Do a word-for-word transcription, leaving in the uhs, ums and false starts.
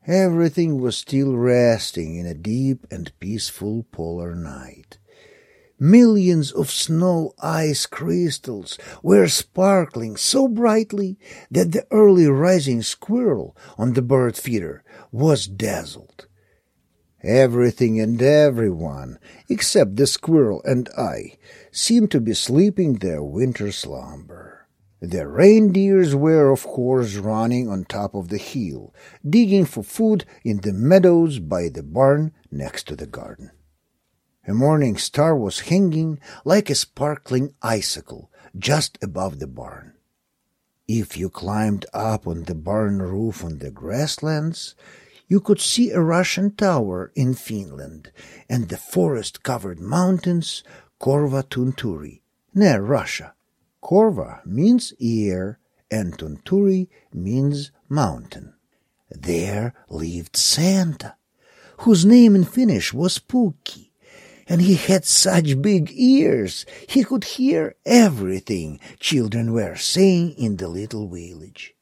Everything was still resting in a deep and peaceful polar night. Millions of snow ice crystals were sparkling so brightly that the early rising squirrel on the bird feeder was dazzled. Everything and everyone, except the squirrel and I, seemed to be sleeping their winter slumber. The reindeers were, of course, running on top of the hill, digging for food in the meadows by the barn next to the garden. A morning star was hanging like a sparkling icicle just above the barn. If you climbed up on the barn roof on the grasslands, you could see a Russian tower in Finland and the forest-covered mountains Korva Tunturi, near Russia. Korva means ear and Tunturi means mountain. There lived Santa, whose name in Finnish was Pukki, and he had such big ears he could hear everything children were saying in the little village.